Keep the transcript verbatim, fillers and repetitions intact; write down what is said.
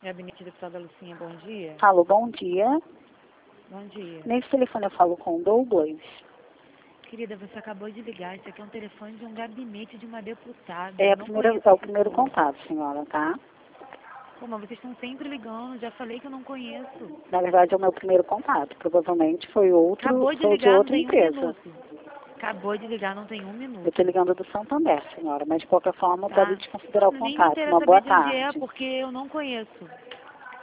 Gabinete Deputada Lucinha, bom dia. Alô, bom dia. Bom dia. Nesse telefone eu falo com o Douglas. Querida, você acabou de ligar. Isso aqui é um telefone de um gabinete de uma deputada. É, Eu a não primeira, conheço é o essa primeiro pessoa. contato, senhora, tá? Pô, mas vocês estão sempre ligando. Já falei que eu não conheço. Na verdade é o meu primeiro contato. Provavelmente foi outro, Acabou de foi de ligar, não outra tem um empresa. minuto. Acabou de ligar, não tem um Eu minuto. estou ligando do Santander, senhora, mas de qualquer forma Tá? pode desconsiderar o Nem me contato. Uma interessa boa saber de onde é, tarde. porque eu não conheço.